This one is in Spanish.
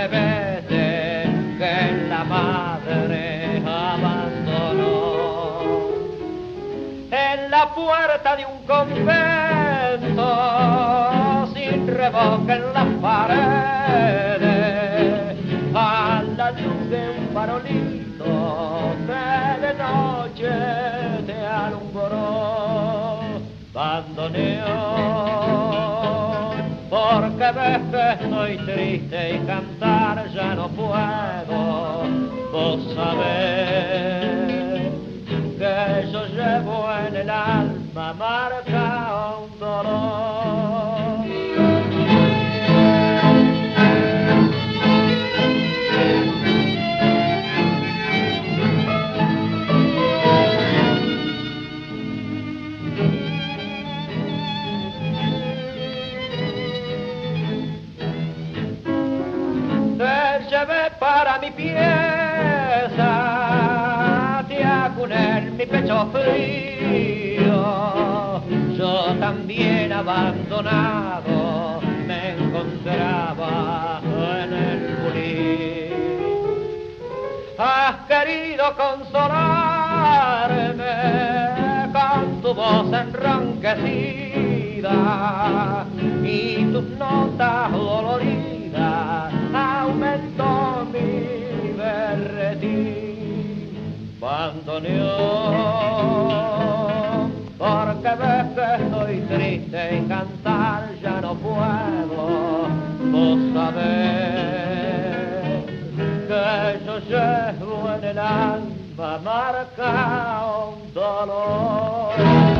bebete que la madre abandonó. En la puerta de un convento, sin revoque en las paredes, a la luz de un farolito que de noche te alumbró, bandoneón, porque ves que estoy triste y cantar ya no puedo. Vos sabés que yo llevo en el alma marca un dolor. Te llevé para mi pieza, te acuné en mi pecho frío. Yo también abandonado me encontraba en el bulín. Has querido consolarme con tu voz enronquecida y tus notas doloridas aumentó mi berretín, bandoneón, porque ves que estoy triste y cantar ya no puedo. Vos sabés que yo llevo en el alma marca un dolor.